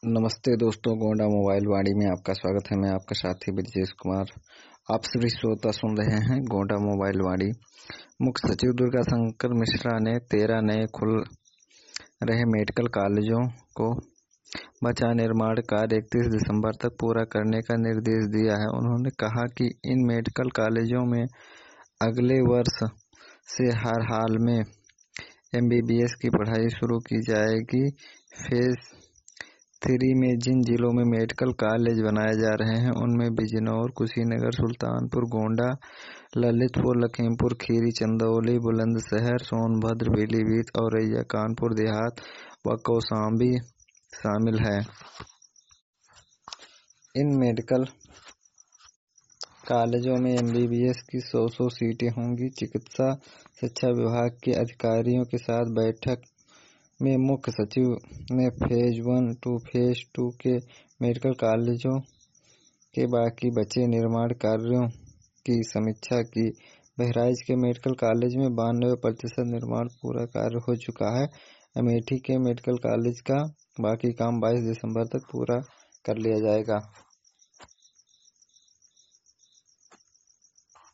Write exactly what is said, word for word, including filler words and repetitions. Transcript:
नमस्ते दोस्तों, गोंडा मोबाइल वाणी में आपका स्वागत है। मैं आपका साथी ब्रजेश कुमार। आप सभी श्रोता सुन रहे हैं गोंडा मोबाइल वाणी। मुख्य सचिव दुर्गा शंकर मिश्रा ने तेरह नए खुल रहे मेडिकल कॉलेजों को बचा निर्माण कार्य इकतीस दिसंबर तक पूरा करने का निर्देश दिया है। उन्होंने कहा कि इन मेडिकल कॉलेजों में अगले वर्ष से हर हाल में एमबीबीएस की पढ़ाई शुरू की जाएगी। फेज थ्री में जिन जिलों में मेडिकल कॉलेज बनाए जा रहे हैं उनमें बिजनौर, कुशीनगर, सुल्तानपुर, गोंडा, ललितपुर, लखीमपुर खीरी, चंदौली, बुलंदशहर, सोनभद्र, पीलीभीत, औरैया, कानपुर देहात व कौशाम्बी शामिल है। इन मेडिकल कॉलेजों में एमबीबीएस की सौ सौ सीटें होंगी। चिकित्सा शिक्षा विभाग के अधिकारियों के साथ बैठक में मुख्य सचिव ने phase one two phase two के मेडिकल कॉलेजों के बाकी बचे निर्माण कार्यों की समीक्षा की। बहराइच के मेडिकल कॉलेज में बानवे प्रतिशत निर्माण पूरा कार्य हो चुका है। अमेठी के मेडिकल कॉलेज का बाकी काम बाईस दिसंबर तक पूरा कर लिया जाएगा।